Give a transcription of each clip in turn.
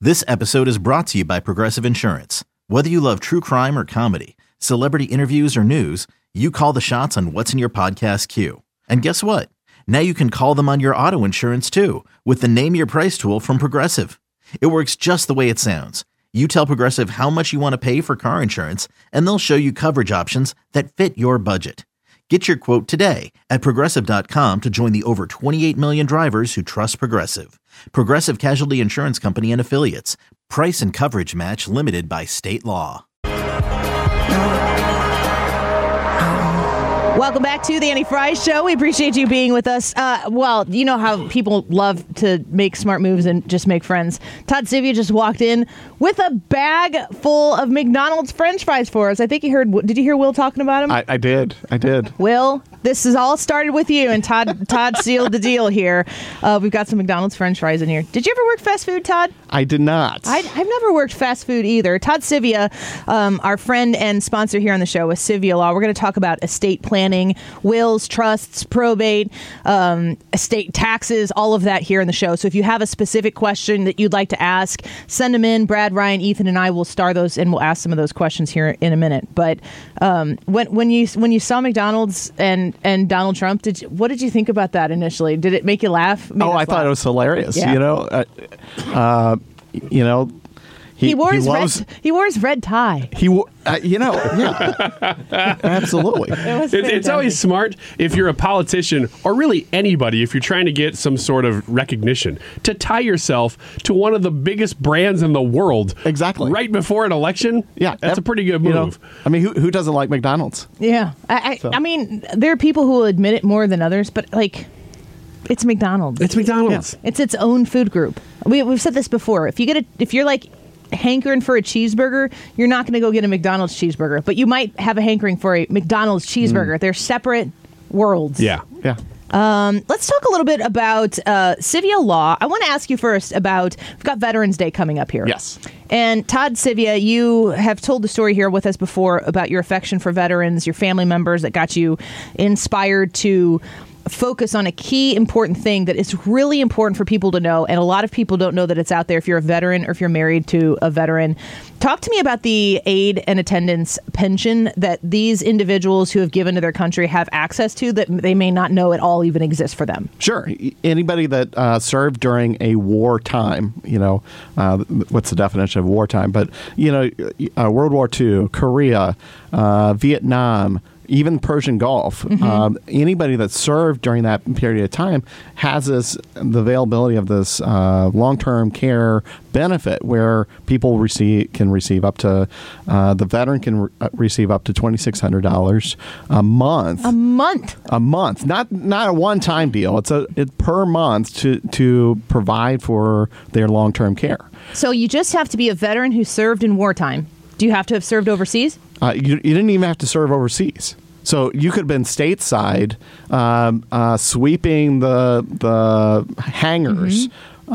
This episode is brought to you by Progressive Insurance. Whether you love true crime or comedy, celebrity interviews or news, you call the shots on what's in your podcast queue. And guess what? Now you can call them on your auto insurance too with the Name Your Price tool from Progressive. It works just the way it sounds. You tell Progressive how much you want to pay for car insurance, and they'll show you coverage options that fit your budget. Get your quote today at Progressive.com to join the over 28 million drivers who trust Progressive. Progressive Casualty Insurance Company and Affiliates. Price and coverage match limited by state law. Welcome back to the Annie Frey Show. We appreciate you being with us. Well, you know how people love to make smart moves and just make friends. Todd Sivia just walked in with a bag full of McDonald's French fries for us. I think you heard. Did you hear Will talking about him? I did. Will, this is all started with you, and Todd sealed the deal here. We've got some McDonald's French fries in here. Did you ever work fast food, Todd? I did not. I've never worked fast food either. Todd Sivia, our friend and sponsor here on the show with Sivia Law. We're going to talk about estate planning, wills, trusts, probate, estate taxes, all of that here in the show. So if you have a specific question that you'd like to ask, send them in. Brad, Ryan, Ethan, and I will star those, and we'll ask some of those questions here in a minute. But when you saw McDonald's and Donald Trump, what did you think about that initially? Did it make you laugh? I thought it was hilarious. Yeah. He wore his red tie. Absolutely. It's always smart if you're a politician or really anybody, if you're trying to get some sort of recognition, to tie yourself to one of the biggest brands in the world. Exactly. Right before an election. Yeah. That's a pretty good move. Who doesn't like McDonald's? Yeah. I mean, there are people who will admit it more than others, but it's McDonald's. It's McDonald's. Yeah. It's its own food group. We've said this before. If you're like hankering for a cheeseburger, you're not going to go get a McDonald's cheeseburger, but you might have a hankering for a McDonald's cheeseburger. They're separate worlds. Yeah. Let's talk a little bit about Sivia Law. I want to ask you first about, we've got Veterans Day coming up here. Yes. And Todd Sivia, you have told the story here with us before about your affection for veterans, your family members that got you inspired to focus on a key important thing that is really important for people to know, and a lot of people don't know that it's out there if you're a veteran or if you're married to a veteran. Talk to me about the aid and attendance pension that these individuals who have given to their country have access to that they may not know at all even exists for them. Sure. Anybody that served during a wartime, what's the definition of wartime? But, World War II, Korea, Vietnam, even Persian Gulf, anybody that served during that period of time has the availability of this long-term care benefit where people can receive up to, the veteran can receive up to $2,600 a month. A month. Not a one-time deal. It's per month to provide for their long-term care. So you just have to be a veteran who served in wartime. Do you have to have served overseas? You didn't even have to serve overseas. So you could have been stateside, sweeping the hangars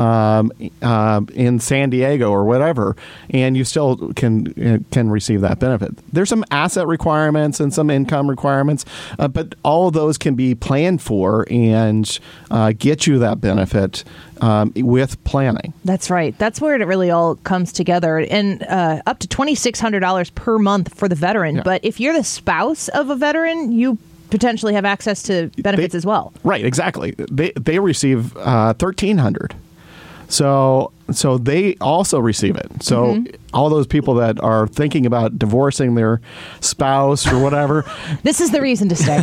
in San Diego or whatever, and you still can receive that benefit. There's some asset requirements and some income requirements, but all of those can be planned for and get you that benefit with planning. That's right. That's where it really all comes together. And up to $2,600 per month for the veteran. Yeah. But if you're the spouse of a veteran, you potentially have access to benefits as well. Right, exactly. They receive $1,300. So they also receive it. So all those people that are thinking about divorcing their spouse or whatever. This is the reason to stay.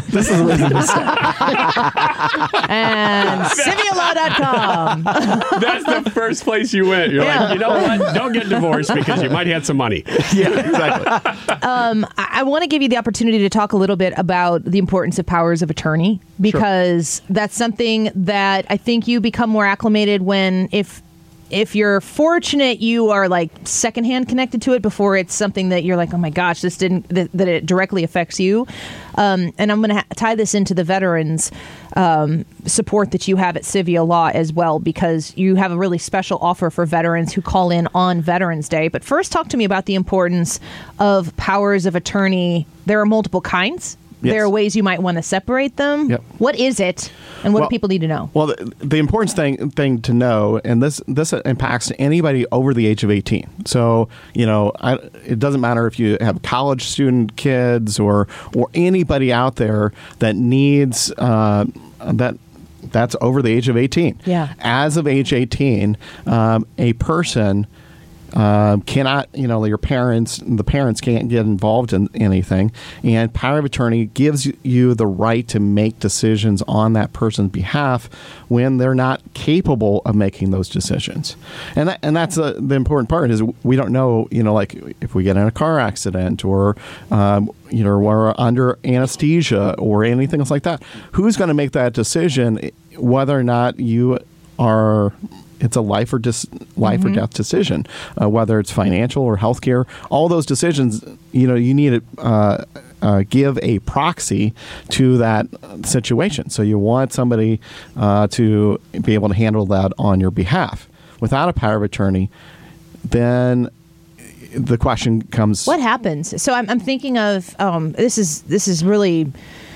And CiviaLaw.com. That's the first place you went. You're like, you know what? Don't get divorced because you might have some money. Yeah, exactly. I want to give you the opportunity to talk a little bit about the importance of powers of attorney, because that's something that I think you become more acclimated when, if you're fortunate, you are like secondhand connected to it before it's something that you're like, oh my gosh, that it directly affects you. And I'm going to tie this into the veterans support that you have at Sivia Law as well, because you have a really special offer for veterans who call in on Veterans Day. But first, talk to me about the importance of powers of attorney. There are multiple kinds. Yes. there are ways you might want to separate them. Yep. What is it, and what do people need to know? Well, the important thing to know, and this impacts anybody over the age of 18. So, it doesn't matter if you have college student kids or anybody out there that needs that's over the age of 18. Yeah. As of age 18, a person cannot, the parents can't get involved in anything, and power of attorney gives you the right to make decisions on that person's behalf when they're not capable of making those decisions. And that's the important part is we don't know, like if we get in a car accident or, we're under anesthesia or anything else like that, who's going to make that decision whether or not you are... It's a life or death decision, whether it's financial or healthcare. All those decisions, you need to give a proxy to that situation. So you want somebody to be able to handle that on your behalf. Without a power of attorney, then the question comes: what happens? So I'm thinking of this is really.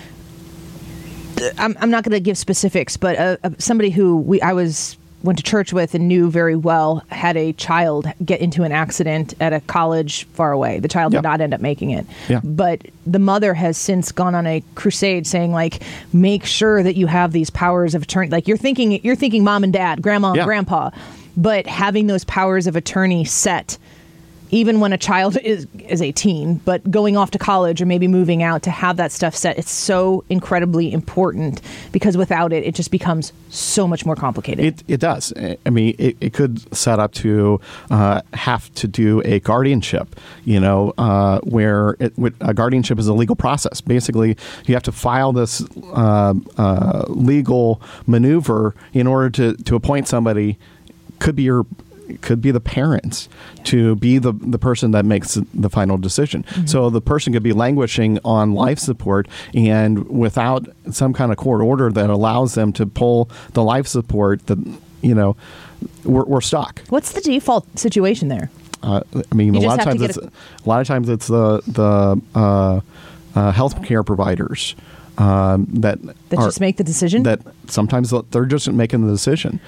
I'm not going to give specifics, but somebody who I went to church with and knew very well had a child get into an accident at a college far away. The child did not end up making it. Yeah. But the mother has since gone on a crusade saying, like, make sure that you have these powers of attorney. Like, you're thinking mom and dad, grandma and grandpa, but having those powers of attorney set even when a child is 18, but going off to college or maybe moving out, to have that stuff set, it's so incredibly important, because without it, it just becomes so much more complicated. It does. I mean, it could set up to have to do a guardianship, where a guardianship is a legal process. Basically, you have to file this legal maneuver in order to appoint somebody. Could be the parents to be the person that makes the final decision. Mm-hmm. So the person could be languishing on life support, and without some kind of court order that allows them to pull the life support, we're stuck. What's the default situation there? A lot of times it's the healthcare providers that just make the decision. That sometimes they're just making the decision.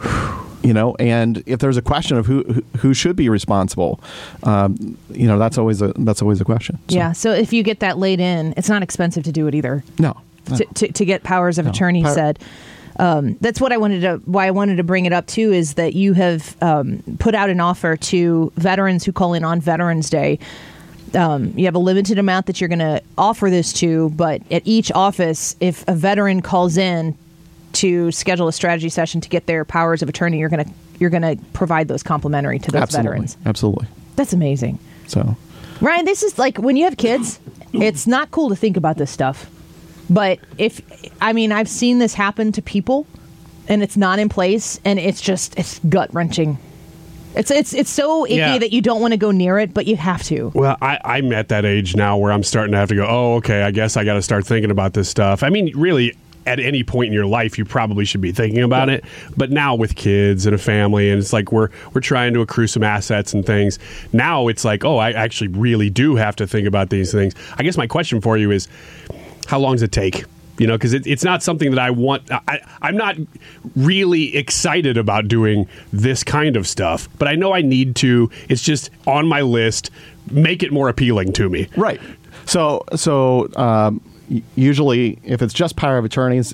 And if there's a question of who should be responsible, that's always a question. So. Yeah. So if you get that laid in, it's not expensive to do it either. No. To get powers of attorney said. That's what why I wanted to bring it up too, is that you have put out an offer to veterans who call in on Veterans Day. You have a limited amount that you're going to offer this to, but at each office, if a veteran calls in to schedule a strategy session to get their powers of attorney, you're going to provide those complimentary to those veterans. Absolutely. That's amazing. So, Ryan, this is like when you have kids, it's not cool to think about this stuff. But I've seen this happen to people, and it's not in place, and it's gut wrenching. It's so icky that you don't want to go near it, but you have to. Well, I'm at that age now where I'm starting to have to go, oh, okay, I guess I got to start thinking about this stuff. I mean, really, at any point in your life, you probably should be thinking about it. But now with kids and a family, and it's like we're trying to accrue some assets and things. Now it's like, oh, I actually really do have to think about these things. I guess my question for you is, how long does it take? Because it's not something that I want. I'm not really excited about doing this kind of stuff, but I know I need to. It's just on my list. Make it more appealing to me. Right. So usually, if it's just power of attorneys,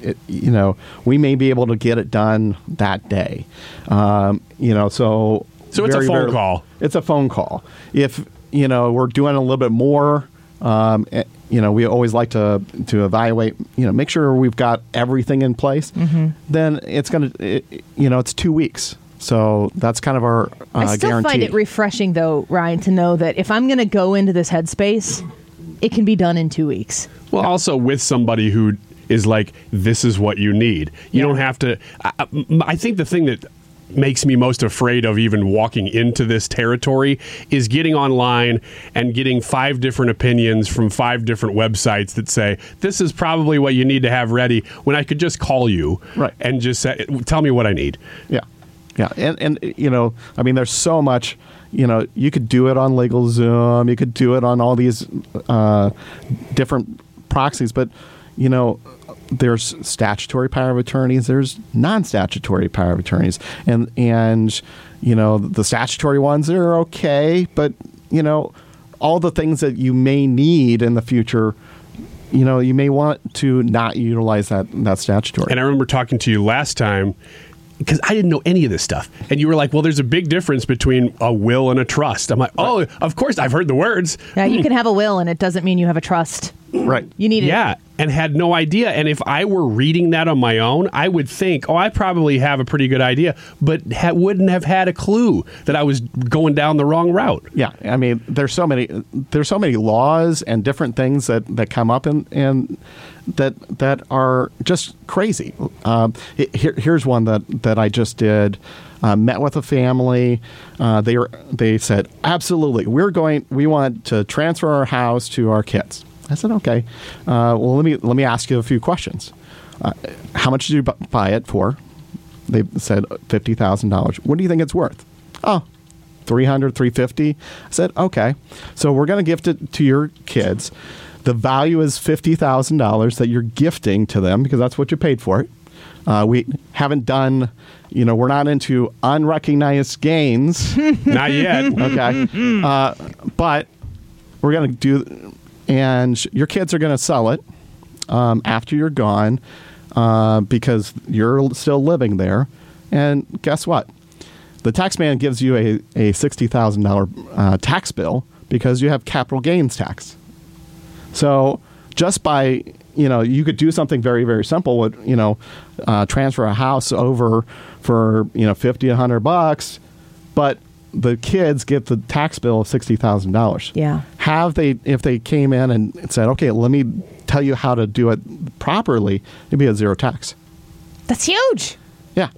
we may be able to get it done that day. So it's a phone call. It's a phone call. If we're doing a little bit more, we always like to evaluate. Make sure we've got everything in place. Mm-hmm. Then it's it's 2 weeks. So that's kind of our I still guarantee. find it refreshing, though, Ryan, to know that if I'm going to go into this headspace, it can be done in 2 weeks. Well, also with somebody who is like, this is what you need. You don't have to. I think the thing that makes me most afraid of even walking into this territory is getting online and getting 5 different opinions from 5 different websites that say, this is probably what you need to have ready, when I could just call you and just say, tell me what I need. Yeah. Yeah. And there's so much. You could do it on LegalZoom. You could do it on all these different proxies, but there's statutory power of attorneys, there's non-statutory power of attorneys, and the statutory ones are okay, but all the things that you may need in the future, you may want to not utilize that statutory. And I remember talking to you last time, because I didn't know any of this stuff. And you were like, well, there's a big difference between a will and a trust. I'm like, oh, of course, I've heard the words. Yeah, you can have a will, and it doesnn't mean you have a trust. Right. You need it. Yeah, and had no idea. And if I were reading that on my own, I would think, I probably have a pretty good idea, but wouldn't have had a clue that I was going down the wrong route. Yeah, I mean, there's so many laws and different things that come up and that are just crazy. Here's one that I just did. Met with a family. They said, absolutely, we want to transfer our house to our kids. I said, okay. Well, let me ask you a few questions. How much did you buy it for? They said $50,000. What do you think it's worth? Oh, $300,000, $350,000. I said, okay. So we're going to gift it to your kids. The value is $50,000 that you're gifting to them because that's what you paid for it. We haven't done, we're not into unrecognized gains. Not yet. Okay. But we're going to do, and your kids are going to sell it after you're gone because you're still living there. And guess what? The tax man gives you a $60,000 tax bill because you have capital gains tax. So just by, you could do something very, very simple with, transfer a house over for, $50, $100, but the kids get the tax bill of $60,000. Yeah. If they came in and said, okay, let me tell you how to do it properly, it'd be a zero tax. That's huge. Yeah.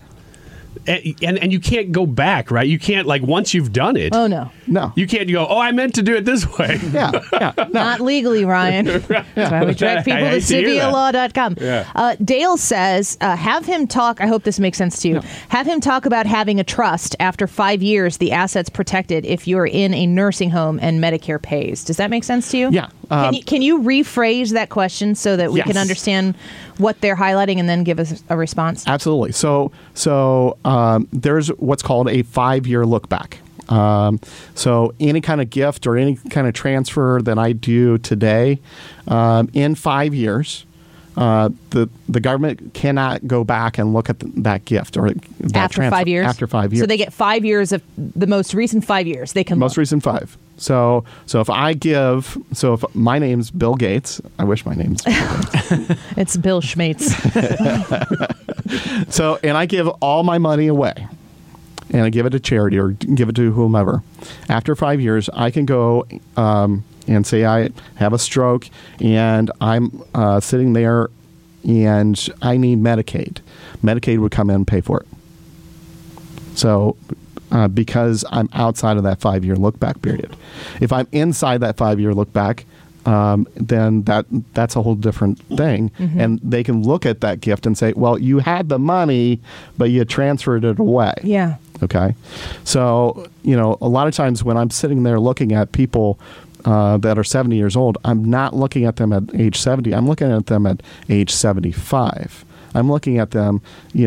And you can't go back, right? You can't, once you've done it. Oh, no. No. You can't go, I meant to do it this way. Yeah. No. Not legally, Ryan. That's why we direct people to civialaw.com. Yeah. Dale says, have him talk, I hope this makes sense to you, have him talk about having a trust after 5 years, the asset's protected if you're in a nursing home and Medicare pays. Does that make sense to you? Yeah. Can you rephrase that question so that we can understand what they're highlighting and then give us a response? Absolutely. So there's what's called a 5-year look back. So any kind of gift or any kind of transfer that I do today, in 5 years, the government cannot go back and look at that gift or that after transfer. 5 years? After 5 years. So they get 5 years of the most recent 5 years. They can most look. recent 5. So if if my name's Bill Gates, I wish my name's Bill Gates. It's Bill Schmates. So, and I give all my money away. And I give it to charity or give it to whomever. After 5 years, I can go and say I have a stroke and I'm sitting there and I need Medicaid. Medicaid would come in and pay for it. So because I'm outside of that 5-year look-back period. If I'm inside that 5-year look-back, then that's a whole different thing. Mm-hmm. And they can look at that gift and say, well, you had the money, but you transferred it away. Yeah. Okay. So, a lot of times when I'm sitting there looking at people that are 70 years old, I'm not looking at them at age 70. I'm looking at them at age 75. I'm looking at them,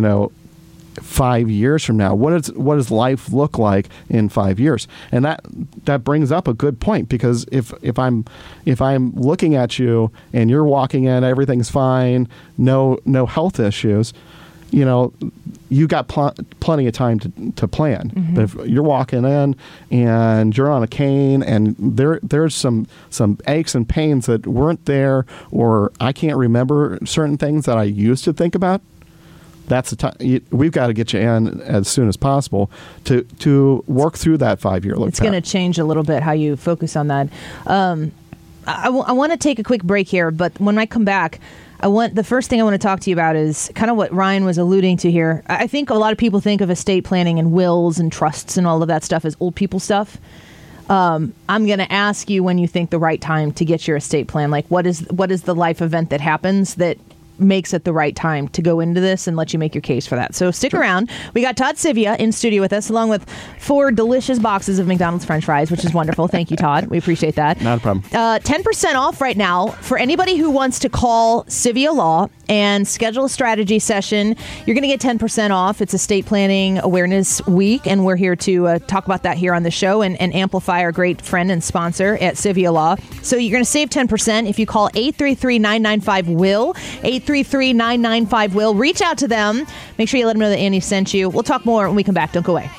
5 years from now. What does life look like in 5 years? And that brings up a good point, because if I'm looking at you and you're walking in, everything's fine, no health issues, you got plenty of time to plan. Mm-hmm. But if you're walking in and you're on a cane and there's some aches and pains that weren't there, or I can't remember certain things that I used to think about, that's the time. We've got to get you in as soon as possible to work through that 5-year look. It's going to change a little bit how you focus on that. I want to take a quick break here, but when I come back, the first thing I want to talk to you about is kind of what Ryan was alluding to here. I think a lot of people think of estate planning and wills and trusts and all of that stuff as old people stuff. I'm going to ask you when you think the right time to get your estate plan. Like, what is the life event that happens that makes it the right time to go into this and let you make your case for that. So stick around. We got Todd Sivia in studio with us, along with 4 delicious boxes of McDonald's French fries, which is wonderful. Thank you, Todd. We appreciate that. Not a problem. 10% off right now for anybody who wants to call Sivia Law and schedule a strategy session. You're going to get 10% off. It's Estate Planning Awareness Week, and we're here to talk about that here on the show and amplify our great friend and sponsor at Sivia Law. So you're going to save 10% if you call 833-995-WILL, 833-995-WILL. Reach out to them. Make sure you let them know that Annie sent you. We'll talk more when we come back. Don't go away.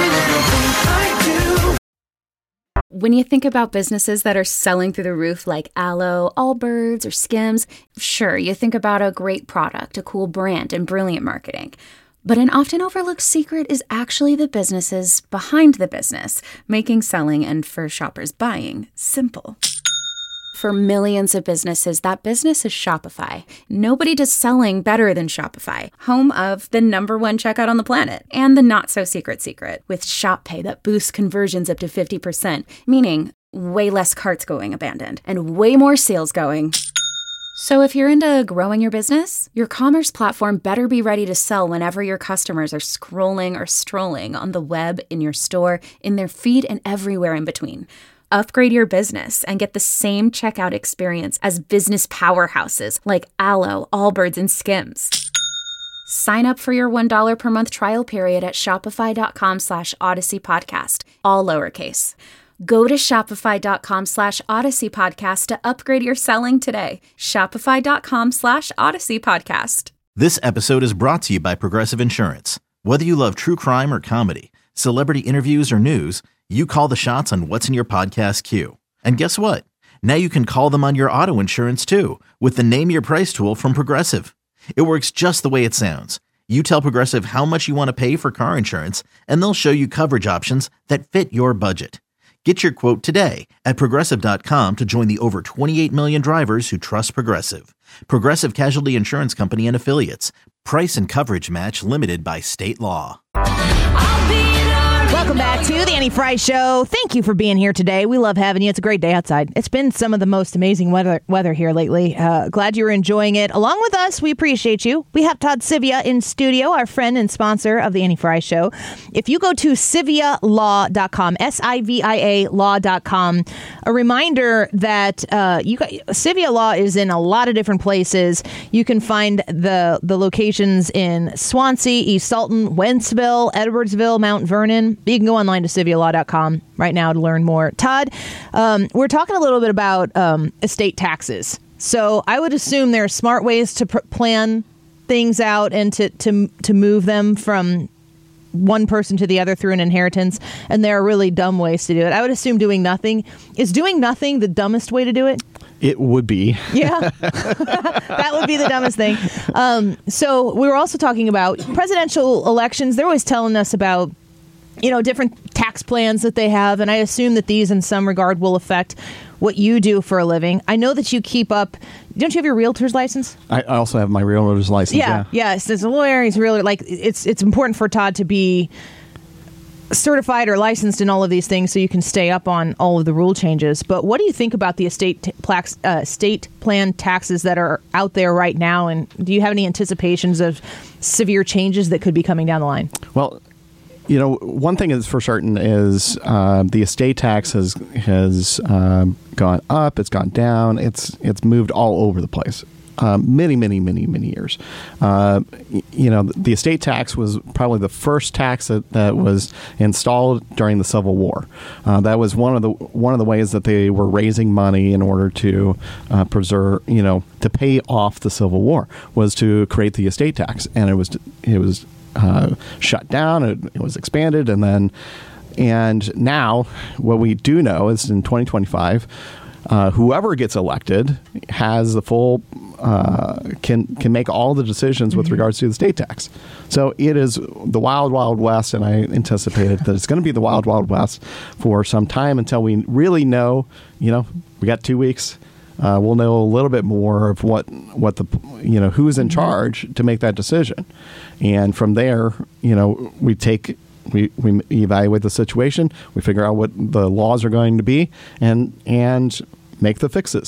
When you think about businesses that are selling through the roof like Aloe, Allbirds, or Skims, sure, you think about a great product, a cool brand, and brilliant marketing. But an often overlooked secret is actually the businesses behind the business, making selling and for shoppers buying simple. For millions of businesses, that business is Shopify. Nobody does selling better than Shopify, home of the #1 checkout on the planet, and the not-so-secret secret, with Shop Pay that boosts conversions up to 50%, meaning way less carts going abandoned, and way more sales going. So if you're into growing your business, your commerce platform better be ready to sell whenever your customers are scrolling or strolling on the web, in your store, in their feed, and everywhere in between. Upgrade your business and get the same checkout experience as business powerhouses like Aloe, Allbirds, and Skims. Sign up for your $1 per month trial period at shopify.com/Odyssey Podcast, all lowercase. Go to shopify.com/Odyssey Podcast to upgrade your selling today. Shopify.com/Odyssey Podcast. This episode is brought to you by Progressive Insurance. Whether you love true crime or comedy, celebrity interviews or news, you call the shots on what's in your podcast queue. And guess what? Now you can call them on your auto insurance too with the Name Your Price tool from Progressive. It works just the way it sounds. You tell Progressive how much you want to pay for car insurance, and they'll show you coverage options that fit your budget. Get your quote today at Progressive.com to join the over 28 million drivers who trust Progressive. Progressive Casualty Insurance Company and Affiliates. Price and coverage match limited by state law. Welcome back to the Annie Fry Show. Thank you for being here today. We love having you. It's a great day outside. It's been some of the most amazing weather here lately. Glad you're enjoying it. Along with us, we appreciate you. We have Todd Sivia in studio, our friend and sponsor of the Annie Fry Show. If you go to SiviaLaw.com, SIVIA Law.com, a reminder that Sivia Law is in a lot of different places. You can find the locations in Swansea, East Salton, Wentzville, Edwardsville, Mount Vernon. You can go online to SiviaLaw.com right now to learn more. Todd, we're talking a little bit about estate taxes. So I would assume there are smart ways to plan things out and to move them from one person to the other through an inheritance, and there are really dumb ways to do it. I would assume doing nothing. Is doing nothing the dumbest way to do it? It would be. Yeah, that would be the dumbest thing. So we were also talking about presidential elections. They're always telling us about different tax plans that they have. And I assume that these in some regard will affect what you do for a living. I know that you keep up. Don't you have your realtor's license? I also have my realtor's license. Yeah. Yes. As a lawyer, he's really it's important for Todd to be certified or licensed in all of these things so you can stay up on all of the rule changes. But what do you think about the estate plan taxes that are out there right now? And do you have any anticipations of severe changes that could be coming down the line? Well, one thing is for certain is the estate tax has gone up, it's gone down, it's moved all over the place. Many years. The estate tax was probably the first tax that was installed during the Civil War. That was one of the ways that they were raising money in order to preserve, to pay off the Civil War, was to create the estate tax, and it was shut down. It was expanded, and now what we do know is in 2025, whoever gets elected has the full can make all the decisions with regards to the estate tax. So it is the wild west, and I anticipated that it's going to be the wild west for some time until we really know. We got 2 weeks. We'll know a little bit more of what the who's in charge to make that decision, and from there, we evaluate the situation, we figure out what the laws are going to be, and make the fixes.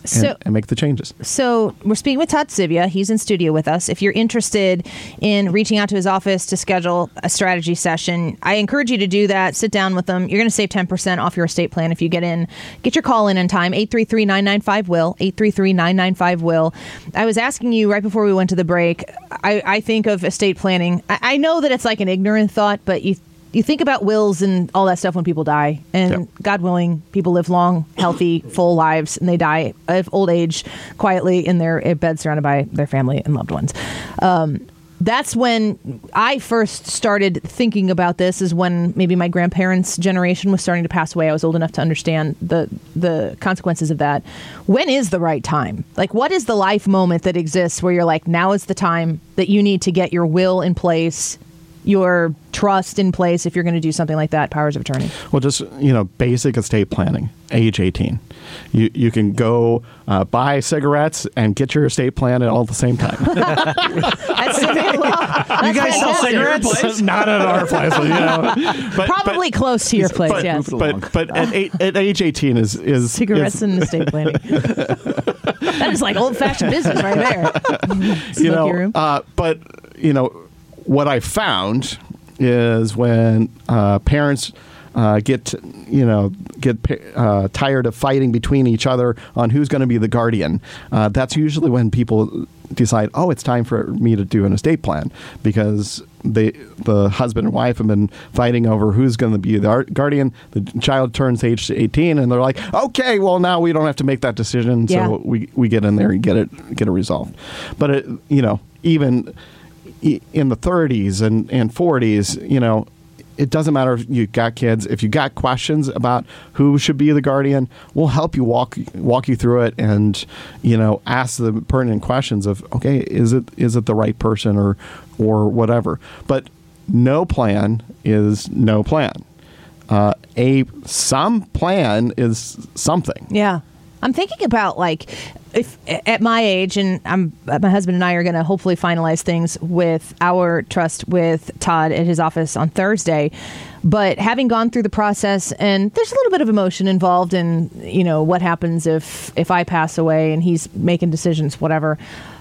and make the changes. So we're speaking with Todd Sivia. He's in studio with us. If you're interested in reaching out to his office to schedule a strategy session, I encourage you to do that. Sit down with them. You're going to save 10% off your estate plan if you get your call in time. 833-995-WILL, 833-995-WILL. I was asking you right before we went to the break, I think of estate planning. I know that it's like an ignorant thought, but you think about wills and all that stuff when people die. And God willing, people live long, healthy, full lives, and they die of old age quietly in their bed surrounded by their family and loved ones. That's when I first started thinking about this, is when maybe my grandparents' generation was starting to pass away. I was old enough to understand the consequences of that. When is the right time? Like, what is the life moment that exists where you're like, now is the time that you need to get your will in place, your trust in place, if you're going to do something like that, powers of attorney? Well, just, basic estate planning, age 18. You can go buy cigarettes and get your estate plan at all at the same time. That's you guys sell cigarettes? Not at our place. But, probably close to your place, yes. But at age 18 is cigarettes and estate planning. That is like old-fashioned business right there. Smoky room. But, what I found is when parents get tired of fighting between each other on who's going to be the guardian, that's usually when people decide, it's time for me to do an estate plan, because the husband and wife have been fighting over who's going to be the guardian. The child turns age 18, and they're like, okay, well, now we don't have to make that decision, so we get in there and get it resolved. But even in the 30s and 40s, it doesn't matter if you got kids. If you got questions about who should be the guardian, we'll help you walk you through it, and ask the pertinent questions of, okay, is it the right person or whatever. But no plan is no plan. Some plan is something. Yeah. I'm thinking about, like, if at my age, and my husband and I are going to hopefully finalize things with our trust with Todd at his office on Thursday. But having gone through the process, and there's a little bit of emotion involved in, what happens if I pass away and he's making decisions, whatever.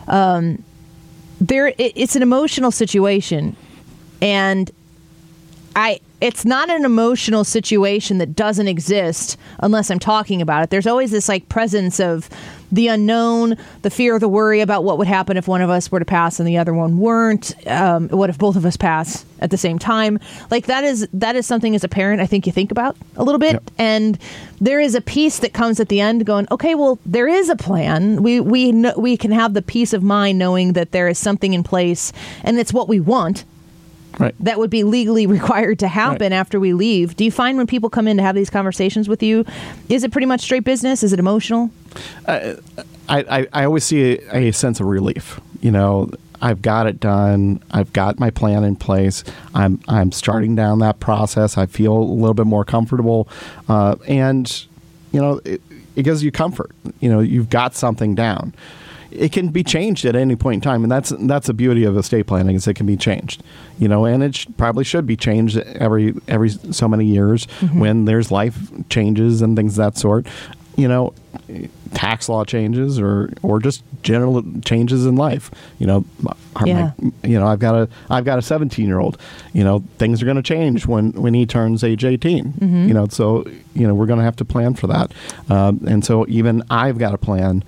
It's an emotional situation, and it's not an emotional situation that doesn't exist unless I'm talking about it. There's always this presence of the unknown, the fear, the worry about what would happen if one of us were to pass and the other one weren't. What if both of us pass at the same time? Like, that is something as a parent I think you think about a little bit. Yep. And there is a piece that comes at the end going, okay, well, there is a plan. We can have the peace of mind knowing that there is something in place, and it's what we want. Right. That would be legally required to happen after we leave. Do you find when people come in to have these conversations with you, is it pretty much straight business? Is it emotional? I always see a sense of relief. I've got it done. I've got my plan in place. I'm starting down that process. I feel a little bit more comfortable, and it gives you comfort. You've got something down. It can be changed at any point in time, and that's the beauty of estate planning, is it can be changed, and it probably should be changed every so many years when there's life changes and things of that sort, tax law changes or just general changes in life. I've got a 17-year-old. Things are going to change when he turns age 18. So we're going to have to plan for that, and so even I've got a plan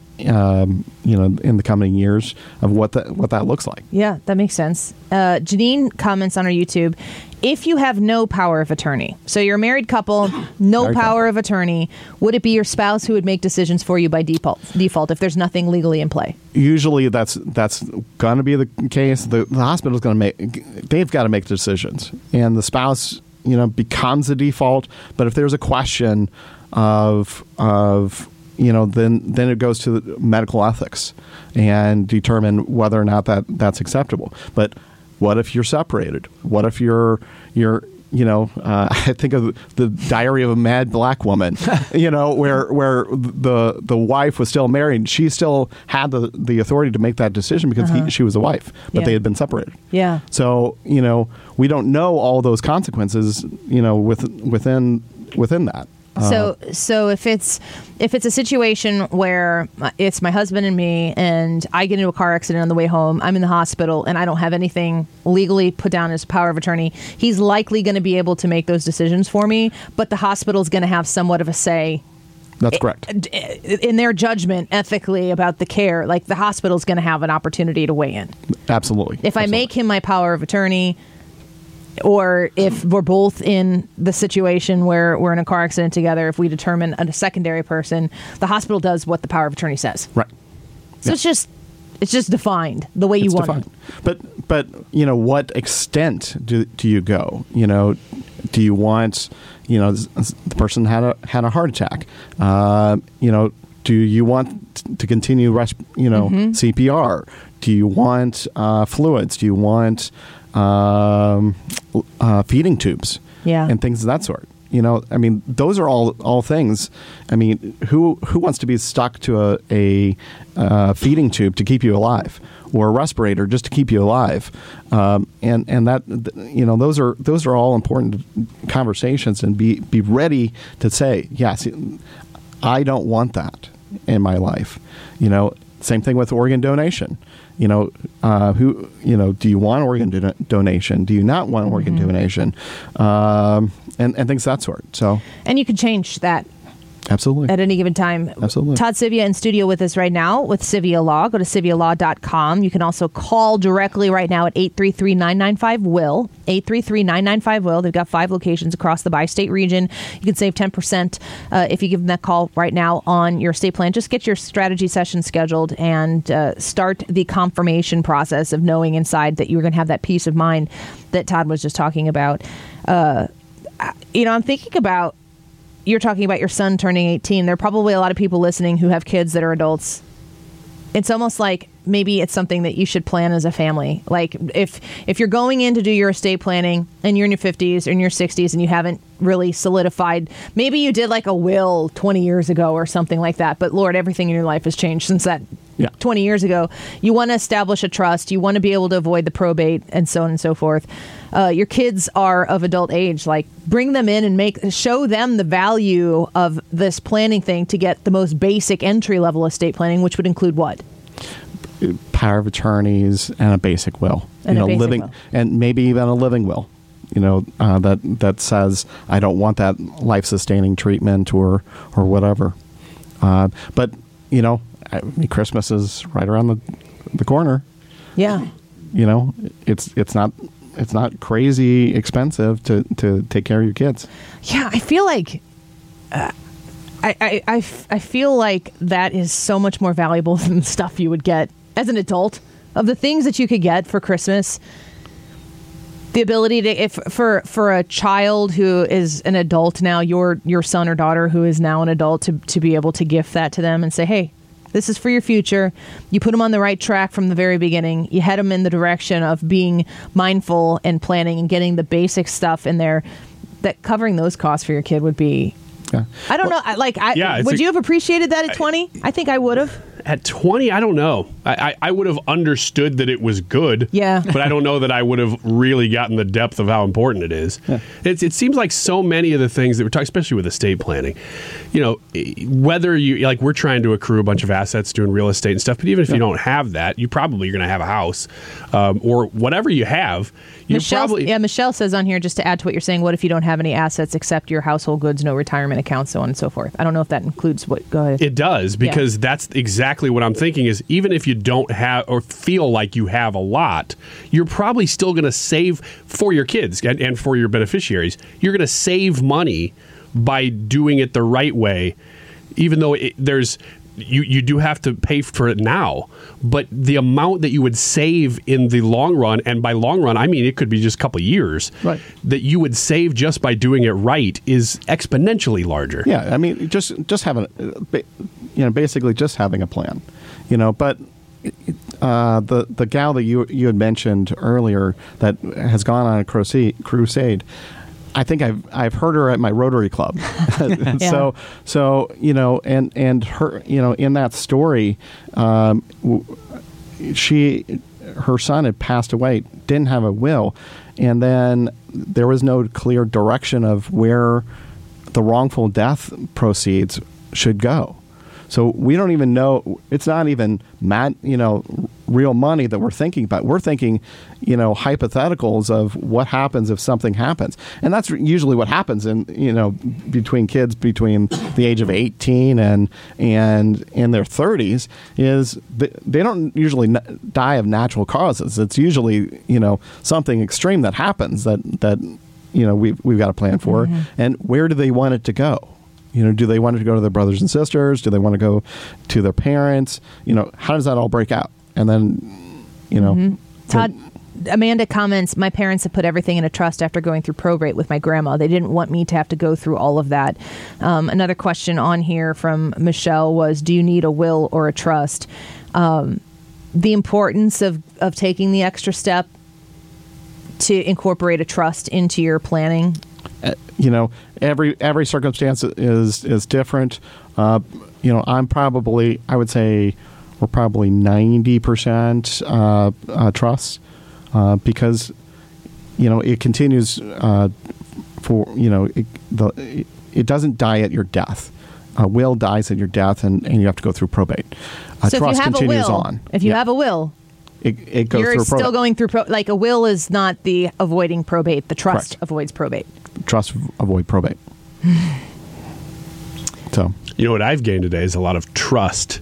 in the coming years of what that looks like. Yeah, that makes sense. Janine comments on our YouTube, if you have no power of attorney, so you're a married couple, no power of attorney, would it be your spouse who would make decisions for you by default if there's nothing legally in play? Usually that's going to be the case. The hospital's going to they've got to make decisions, and the spouse becomes the default. But if there's a question of then it goes to the medical ethics and determine whether or not that's acceptable. But what if you're separated? What if you're I think of the Diary of a Mad Black Woman, where the wife was still married. She still had the authority to make that decision because she was a wife, but they had been separated. Yeah. So, we don't know all those consequences, within that. So if it's a situation where it's my husband and me, and I get into a car accident on the way home, I'm in the hospital, and I don't have anything legally put down as power of attorney, he's likely going to be able to make those decisions for me, but the hospital's going to have somewhat of a say. That's correct. In their judgment, ethically, about the care. Like, the hospital's going to have an opportunity to weigh in. Absolutely. If I make him my power of attorney, or if we're both in the situation where we're in a car accident together, if we determine a secondary person, the hospital does what the power of attorney says. Right. So it's just defined the way you want it. But what extent do you go? Do you want the person had a heart attack? Do you want to continue CPR? Do you want fluids? Do you want feeding tubes? Yeah. And things of that sort. Those are all things. Who wants to be stuck to a feeding tube to keep you alive, or a respirator just to keep you alive? And that those are all important conversations, and be ready to say, yes, I don't want that in my life. Same thing with organ donation. Do you want organ donation? Do you not want organ donation? And things of that sort. And you can change that. Absolutely. At any given time. Absolutely. Todd Sivia in studio with us right now with Sivia Law. Go to SiviaLaw.com. You can also call directly right now at 833-995-WILL. 833-995-WILL. They've got 5 locations across the bi-state region. You can save 10% if you give them that call right now on your estate plan. Just get your strategy session scheduled and start the confirmation process of knowing inside that you're going to have that peace of mind that Todd was just talking about. I'm thinking about, you're talking about your son turning 18. There are probably a lot of people listening who have kids that are adults. It's almost like maybe it's something that you should plan as a family. Like, if you're going in to do your estate planning and you're in your 50s or in your 60s and you haven't really solidified, maybe you did like a will 20 years ago or something like that, but Lord, everything in your life has changed since that 20 years ago. You want to establish a trust. You want to be able to avoid the probate and so on and so forth. Your kids are of adult age. Like, bring them in and show them the value of this planning thing to get the most basic entry level estate planning, which would include what? Power of attorneys and a basic will. And a basic will. And maybe even a living will. That says I don't want that life sustaining treatment or whatever. But Christmas is right around the corner. Yeah. It's not crazy expensive to take care of your kids. Yeah, I feel like I feel like that is so much more valuable than the stuff you would get as an adult. Of the things that you could get for Christmas, the ability to, for a child who is an adult now, your son or daughter who is now an adult, to be able to gift that to them and say, hey, this is for your future. You put them on the right track from the very beginning. You head them in the direction of being mindful and planning and getting the basic stuff in there. That covering those costs for your kid would be. Yeah. I don't know. Would you have appreciated that at 20? I think I would have. At 20, I don't know. I would have understood that it was good. Yeah. But I don't know that I would have really gotten the depth of how important it is. Yeah. It seems like so many of the things that we're talking, especially with estate planning, whether we're trying to accrue a bunch of assets doing real estate and stuff, but even if you don't have that, you probably are going to have a house or whatever you have. Michelle says on here, just to add to what you're saying, what if you don't have any assets except your household goods, no retirement accounts, so on and so forth? I don't know if that includes what. Go ahead. It does, because that's exactly what I'm thinking is, even if you don't have or feel like you have a lot, you're probably still going to save for your kids and for your beneficiaries. You're going to save money by doing it the right way, even though you do have to pay for it now, but the amount that you would save in the long run, and by long run, I mean it could be just a couple of years, right, that you would save just by doing it right is exponentially larger. Yeah, I mean, just having, basically just having a plan, but the gal that you had mentioned earlier that has gone on a crusade, I think I've heard her at my Rotary Club. Yeah. So and her, in that story, her son had passed away, didn't have a will, and then there was no clear direction of where the wrongful death proceeds should go. So we don't even know. It's not even real money that we're thinking about. We're thinking, hypotheticals of what happens if something happens, and that's usually what happens in between kids between the age of 18 and in their 30s is they don't usually die of natural causes. It's usually something extreme that happens that we've got a plan for, and where do they want it to go? Do they want it to go to their brothers and sisters? Do they want to go to their parents? How does that all break out? And then, Todd, Amanda comments, my parents have put everything in a trust after going through probate with my grandma. They didn't want me to have to go through all of that. Another question on here from Michelle was, do you need a will or a trust? The importance of taking the extra step to incorporate a trust into your planning. Every circumstance is different. I would say we're probably 90% trust because it continues it doesn't die at your death. A will dies at your death, and you have to go through probate. So trust if you have continues a will, on. If you have a will. It goes You're through still probate. going through like a will is not the avoiding probate. The trust Correct. avoids probate. Trust avoid probate. So You know what I've gained today is a lot of trust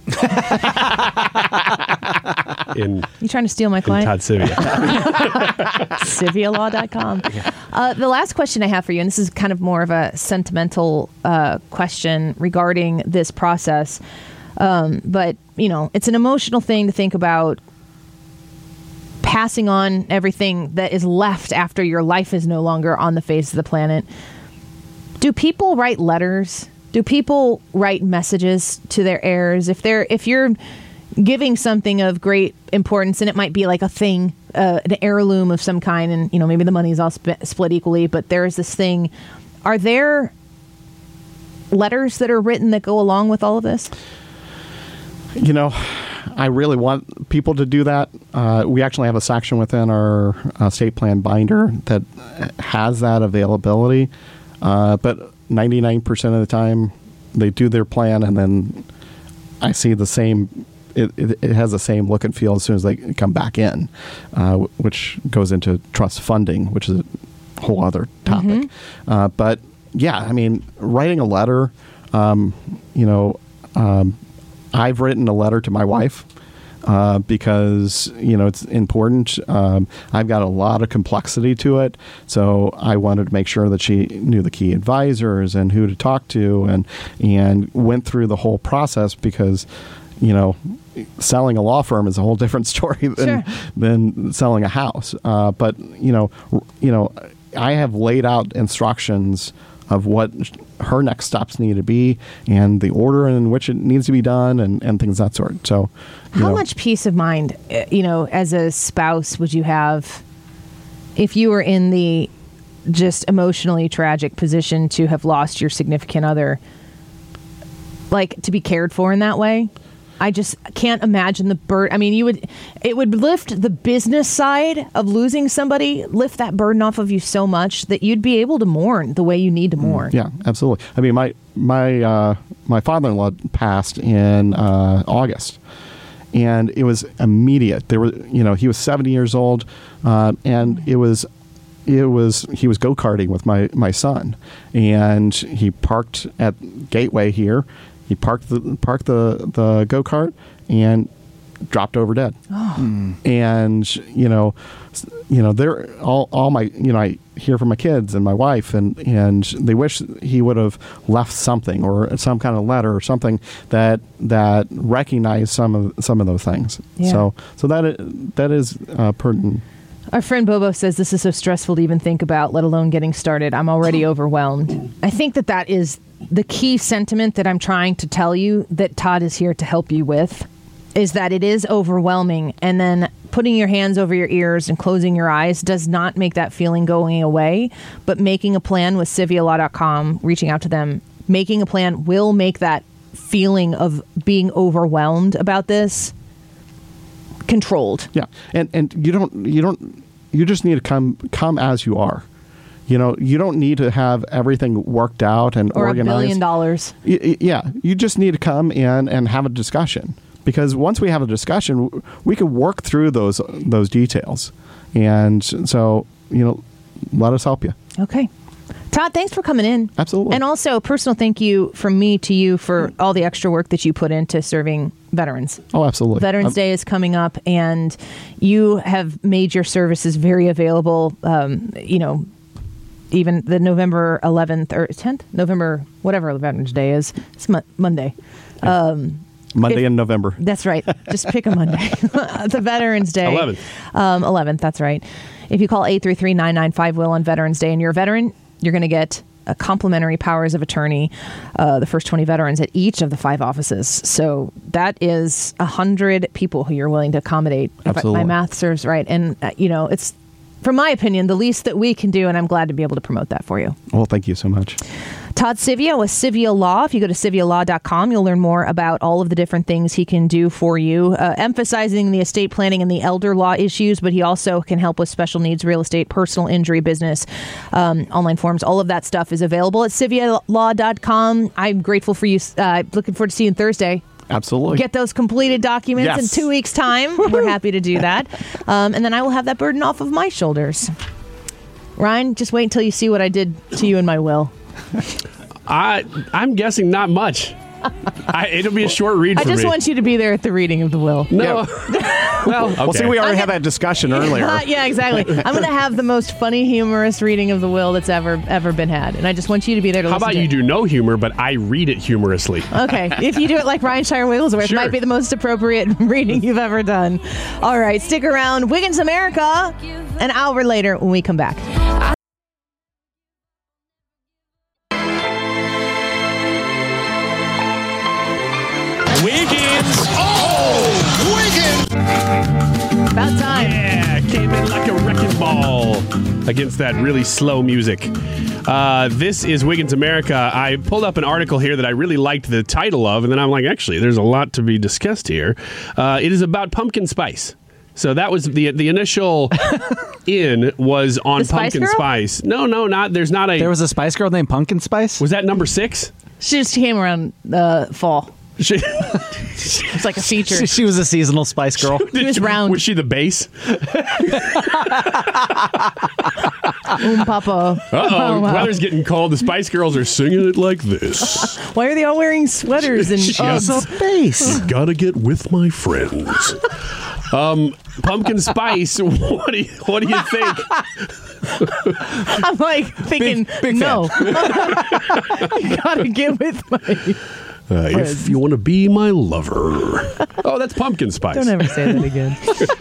in You trying to steal my client? Todd Sivia. Civialaw.com. The last question I have for you, and this is kind of more of a sentimental question regarding this process, but it's an emotional thing to think about passing on everything that is left after your life is no longer on the face of the planet. Do people write letters? Do people write messages to their heirs? If you're giving something of great importance, and it might be like a thing, an heirloom of some kind, and maybe the money is all split equally, but there is this thing. Are there letters that are written that go along with all of this? I really want people to do that. We actually have a section within our estate plan binder that has that availability. But 99% of the time, they do their plan, and then I see the same. It has the same look and feel as soon as they come back in, which goes into trust funding, which is a whole other topic. But yeah, writing a letter. I've written a letter to my wife because it's important. I've got a lot of complexity to it, so I wanted to make sure that she knew the key advisors and who to talk to, and went through the whole process because selling a law firm is a whole different story than selling a house. But I have laid out instructions of what her next steps need to be and the order in which it needs to be done and things of that sort. So, how much peace of mind, as a spouse would you have if you were in the just emotionally tragic position to have lost your significant other, like to be cared for in that way? I just can't imagine the burden. It would lift the business side of losing somebody, lift that burden off of you so much that you'd be able to mourn the way you need to mourn. Yeah, absolutely. My father-in-law passed in August, and it was immediate. He was 70 years old, and he was go-karting with my son, and he parked at Gateway here. He parked the go-kart and dropped over dead. And they're all my I hear from my kids and my wife, and they wish he would have left something or some kind of letter or something that recognized some of those things. Yeah. So that is pertinent. Our friend Bobo says this is so stressful to even think about, let alone getting started. I'm already overwhelmed. I think that is the key sentiment that I'm trying to tell you that Todd is here to help you with, is that it is overwhelming, and then putting your hands over your ears and closing your eyes does not make that feeling going away. But making a plan with Civialaw.com, reaching out to them, making a plan will make that feeling of being overwhelmed about this controlled. Yeah, and you just need to come as you are. You know, you don't need to have everything worked out and Or organized. $1 billion. Yeah, you just need to come in and have a discussion, because once we have a discussion, we can work through those details. And so, you know, let us help you. Okay. Todd, thanks for coming in. Absolutely. And also, personal thank you from me to you for all the extra work that you put into serving veterans. Oh, absolutely. Veterans Day is coming up, and you have made your services very available. You know, even the November 11th or 10th, November, whatever Veterans Day is. It's Monday. Monday in November. That's right. Just pick a Monday. The Veterans Day. 11th. 11th, that's right. If you call 833-995-WILL on Veterans Day and you're a veteran, you're going to get a complimentary powers of attorney, the first 20 veterans at each of the 5 offices. So that is 100 people who you're willing to accommodate. Absolutely. If my math serves right. And, you know, it's, from my opinion, the least that we can do, and I'm glad to be able to promote that for you. Well, thank you so much. Todd Civia with Civia Law. If you go to civialaw.com, you'll learn more about all of the different things he can do for you, emphasizing the estate planning and the elder law issues, but he also can help with special needs, real estate, personal injury, business, online forms. All of that stuff is available at civialaw.com. I'm grateful for you. Looking forward to seeing you Thursday. Absolutely. Get those completed documents Yes. in 2 weeks' time. We're happy to do that. And then I will have that burden off of my shoulders. Ryan, just wait until you see what I did to you in my will. I'm guessing not much. It'll be a short read for I just me. want you to be there at the reading of the will. No. Well, okay. Well, see, we already had that discussion earlier. Yeah, exactly. I'm going to have the most funny, humorous reading of the will that's ever been had, and I just want you to be there to How listen about to you it. do no humor, but I read it humorously? Okay, if you do it like Ryan Shire Wigglesworth, Sure. it might be the most appropriate reading you've ever done. All right, stick around. Wiggins America, an hour later when we come back. Wiggins! About time. Yeah, came in like a wrecking ball against that really slow music. This is Wiggins America. I pulled up an article here that I really liked the title of, and then I'm like, actually, there's a lot to be discussed here. It is about pumpkin spice. So that was the initial in was on The Spice pumpkin Girl? spice. No, not. There's not a. There was a Spice Girl named Pumpkin Spice? Was that number 6? She just came around fall. It's like a feature. She was a seasonal Spice Girl. She was round. Was she the base? Papa. Uh-oh, wow. weather's getting cold. The Spice Girls are singing it like this. Why are they all wearing sweaters and Uggs? Base. Gotta get with my friends. Pumpkin spice. What do you think? I'm like thinking, Big no. You gotta get with my. If you want to be my lover. Oh, that's pumpkin spice. Don't ever say that again.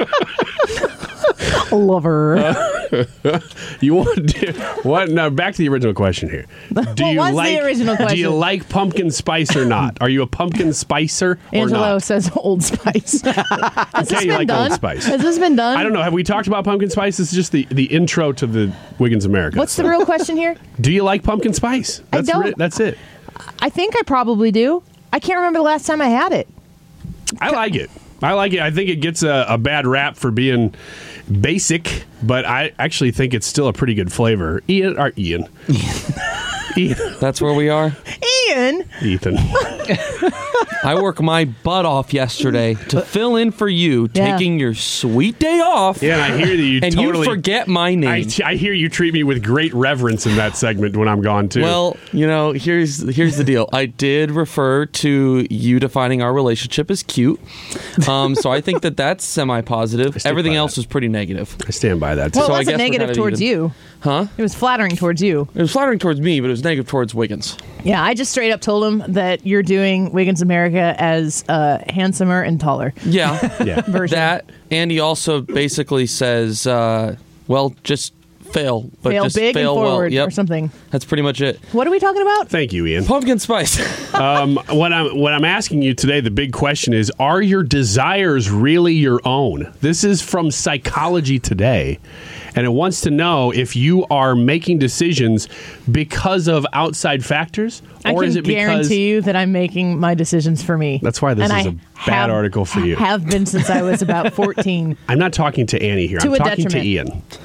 Lover. You want to, what? Now back to the original question here. Do What was the original Do you question? like pumpkin spice or not? Are you a pumpkin spicer or Angelo not? says Old Spice. Has this Okay, you been like done? Old Spice. Has this been done? I don't know. Have we talked about pumpkin spice? This is just the intro to the Wiggins America. What's the real question here? Do you like pumpkin spice? I don't. That's it. I think I probably do. I can't remember the last time I had it. I like it. I think it gets a bad rap for being basic, but I actually think it's still a pretty good flavor. Ian. That's where we are. Ian, Ethan. I worked my butt off yesterday to fill in for you, Yeah. taking your sweet day off. Yeah, and I hear that you and totally you forget my name. I hear you treat me with great reverence in that segment when I'm gone too. Well, you know, here's the deal. I did refer to you defining our relationship as cute, so I think that's semi-positive. stick Everything by else that. was pretty negative. I stand by that. well, So it I wasn't guess we're negative kinda towards even. you. Huh? It was flattering towards you. It was flattering towards me, but it was negative towards Wiggins. Yeah, I just straight up told him that you're doing Wiggins America as handsomer and taller Yeah, Yeah. version. that, and he also basically says, "Well, just fail, but fail just big fail and forward well." Yep, or something. that's pretty much it. What are we talking about? Thank you, Ian. Pumpkin spice. What I'm asking you today, the big question is: are your desires really your own? This is from Psychology Today, and it wants to know if you are making decisions because of outside factors, I or can is it because guarantee you that I'm making my decisions for me. That's why this And is I a bad article for you. Have been since I was about 14. I'm not talking to Annie here. To I'm a talking detriment. to Ian.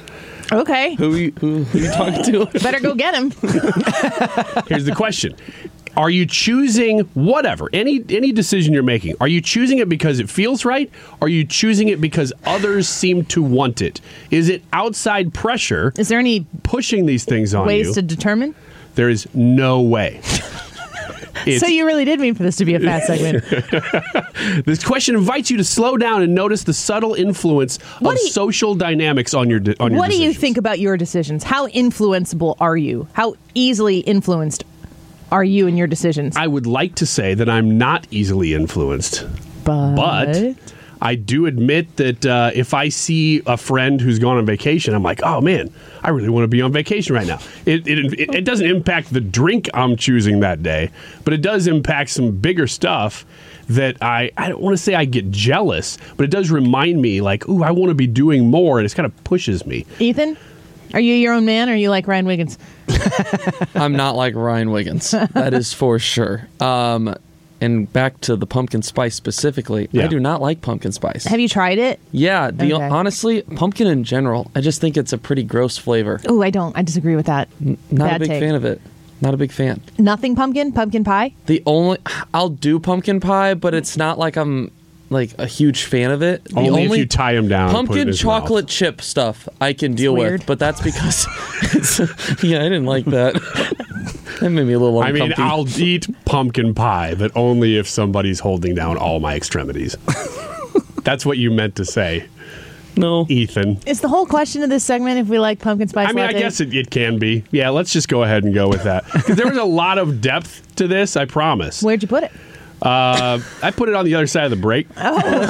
Okay. Who you talking to? Better go get him. Here's the question. Are you choosing whatever, any decision you're making? Are you choosing it because it feels right? Or are you choosing it because others seem to want it? Is it outside pressure? Is there any pushing these things on ways you? to determine? There is no way. So you really did mean for this to be a fast segment. This question invites you to slow down and notice the subtle influence of social dynamics on your What do you decisions. think about your decisions? How influenceable are you? How easily influenced are you in your decisions? I would like to say that I'm not easily influenced, but I do admit that if I see a friend who's gone on vacation, I'm like, oh man, I really want to be on vacation right now. It doesn't impact the drink I'm choosing that day, but it does impact some bigger stuff that I don't want to say I get jealous, but it does remind me like, ooh, I want to be doing more, and it kind of pushes me. Ethan, are you your own man, or are you like Ryan Wiggins? I'm not like Ryan Wiggins. That is for sure. And back to the pumpkin spice specifically, Yeah. I do not like pumpkin spice. Have you tried it? Yeah, Okay. honestly, pumpkin in general, I just think it's a pretty gross flavor. Oh, I don't. I disagree with that. Not Bad a big take. fan of it. Not a big fan. Nothing pumpkin? Pumpkin pie? I'll do pumpkin pie, but it's not like I'm like a huge fan of it. The Only if you tie him down. and put it in pumpkin his chocolate mouth. chip stuff I can deal weird. with, but that's because yeah, I didn't like that. That made me a little I mean, uncomfortable. I'll eat pumpkin pie, but only if somebody's holding down all my extremities. That's what you meant to say, No. Ethan. Is the whole question of this segment if we like pumpkin spice I mean, I lattes? guess it can be. Yeah, let's just go ahead and go with that. 'Cause there was a lot of depth to this, I promise. Where'd you put it? I put it on the other side of the break. Good.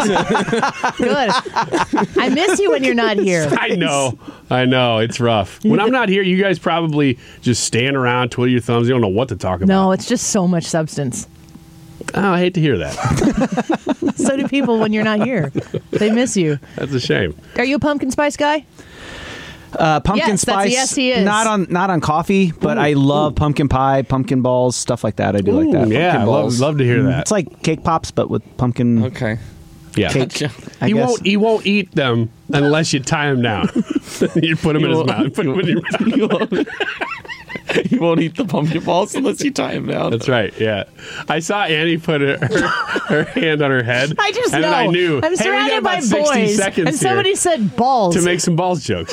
I miss you when you're not here. I know. It's rough. When I'm not here, you guys probably just stand around, twiddle your thumbs. You don't know what to talk about. No, it's just so much substance. Oh, I hate to hear that. So do people when you're not here. They miss you. That's a shame. Are you a pumpkin spice guy? Pumpkin Yes, that's a spice. yes, he is. Not on coffee, but I love pumpkin pie, pumpkin balls, stuff like that. I do like that. Yeah, I Pumpkin balls. love to hear that. It's like cake pops, but with pumpkin Okay. Yeah. cake. I He guess. won't eat them unless you tie him down. You put him in his mouth. Put him in your mouth. You won't eat the pumpkin balls unless you tie him down. That's right. Yeah, I saw Annie put her hand on her head. I just and know. then I knew. I'm hey, we got surrounded by about 60 boys, seconds and somebody here said balls. to make some balls jokes.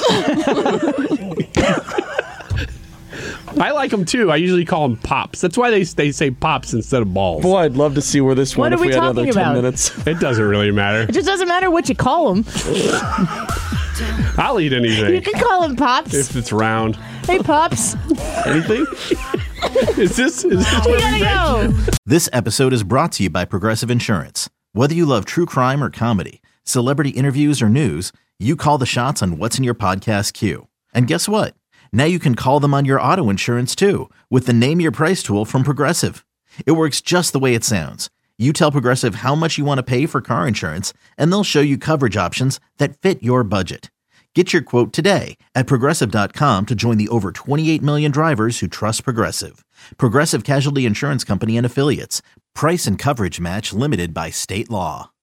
I like them too. I usually call them pops. That's why they say pops instead of balls. Boy, I'd love to see where this What went are if we we had talking another 10 about? minutes. It doesn't really matter. It just doesn't matter what you call them. I'll eat You anything can call them pops. if it's round. Hey, pops. Anything? Is this We gotta go. This episode is brought to you by Progressive Insurance. Whether you love true crime or comedy, celebrity interviews or news, you call the shots on what's in your podcast queue. And guess what? Now you can call them on your auto insurance too with the Name Your Price tool from Progressive. It works just the way it sounds. You tell Progressive how much you want to pay for car insurance, and they'll show you coverage options that fit your budget. Get your quote today at Progressive.com to join the over 28 million drivers who trust Progressive. Progressive Casualty Insurance Company and Affiliates. Price and coverage match limited by state law.